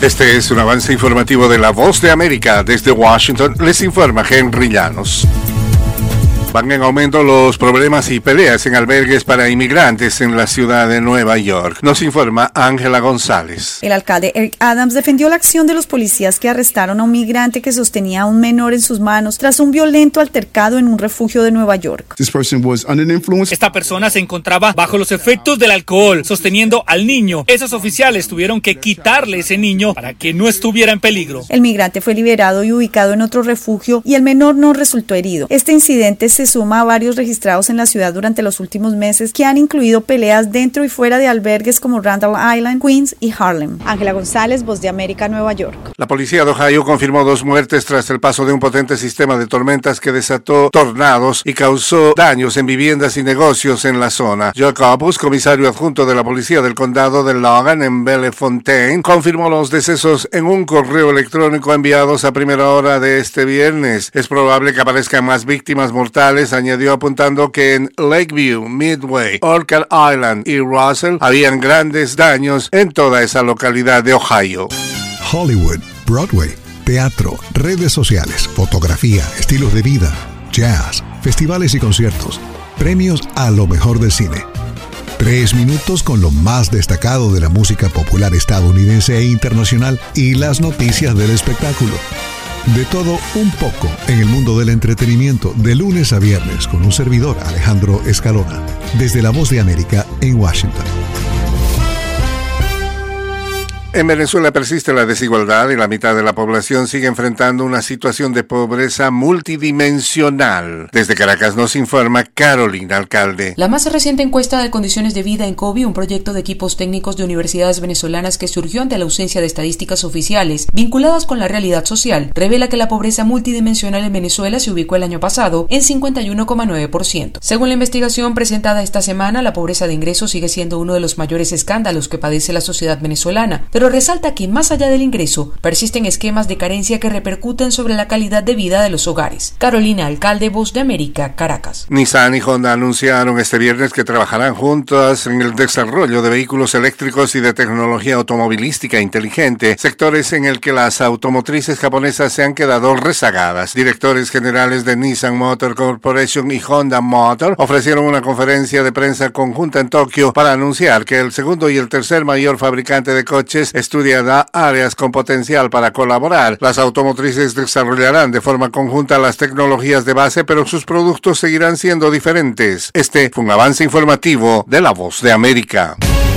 Este es un avance informativo de La Voz de América. Desde Washington les informa Henry Llanos. Van en aumento los problemas y peleas en albergues para inmigrantes en la ciudad de Nueva York. Nos informa Ángela González. El alcalde Eric Adams defendió la acción de los policías que arrestaron a un migrante que sostenía a un menor en sus manos tras un violento altercado en un refugio de Nueva York. Esta persona se encontraba bajo los efectos del alcohol, sosteniendo al niño. Esos oficiales tuvieron que quitarle ese niño para que no estuviera en peligro. El migrante fue liberado y ubicado en otro refugio y el menor no resultó herido. Este incidente se suma a varios registrados en la ciudad durante los últimos meses que han incluido peleas dentro y fuera de albergues como Randall Island, Queens y Harlem. Ángela González, Voz de América, Nueva York. La policía de Ohio confirmó 2 muertes tras el paso de un potente sistema de tormentas que desató tornados y causó daños en viviendas y negocios en la zona. Joe Copus, comisario adjunto de la policía del condado de Logan en Bellefontaine, confirmó los decesos en un correo electrónico enviados a primera hora de este viernes. Es probable que aparezcan más víctimas mortales, añadió, apuntando que en Lakeview, Midway, Orchard Island y Russell habían grandes daños en toda esa localidad de Ohio. Hollywood, Broadway, teatro, redes sociales, fotografía, estilos de vida, jazz, festivales y conciertos, premios a lo mejor del cine. 3 minutos con lo más destacado de la música popular estadounidense e internacional y las noticias del espectáculo. De todo un poco en el mundo del entretenimiento, de lunes a viernes, con un servidor, Alejandro Escalona, desde La Voz de América en Washington. En Venezuela persiste la desigualdad y la mitad de la población sigue enfrentando una situación de pobreza multidimensional. Desde Caracas nos informa Carolina Alcalde. La más reciente encuesta de condiciones de vida en COBI, un proyecto de equipos técnicos de universidades venezolanas que surgió ante la ausencia de estadísticas oficiales vinculadas con la realidad social, revela que la pobreza multidimensional en Venezuela se ubicó el año pasado en 51,9%. Según la investigación presentada esta semana, la pobreza de ingresos sigue siendo uno de los mayores escándalos que padece la sociedad venezolana, pero resalta que más allá del ingreso, persisten esquemas de carencia que repercuten sobre la calidad de vida de los hogares. Carolina Alcalde, Voz de América, Caracas. Nissan y Honda anunciaron este viernes que trabajarán juntas en el desarrollo de vehículos eléctricos y de tecnología automovilística inteligente, sectores en el que las automotrices japonesas se han quedado rezagadas. Directores generales de Nissan Motor Corporation y Honda Motor ofrecieron una conferencia de prensa conjunta en Tokio para anunciar que el segundo y el tercer mayor fabricante de coches estudiará áreas con potencial para colaborar. Las automotrices desarrollarán de forma conjunta las tecnologías de base, pero sus productos seguirán siendo diferentes. Este fue un avance informativo de La Voz de América.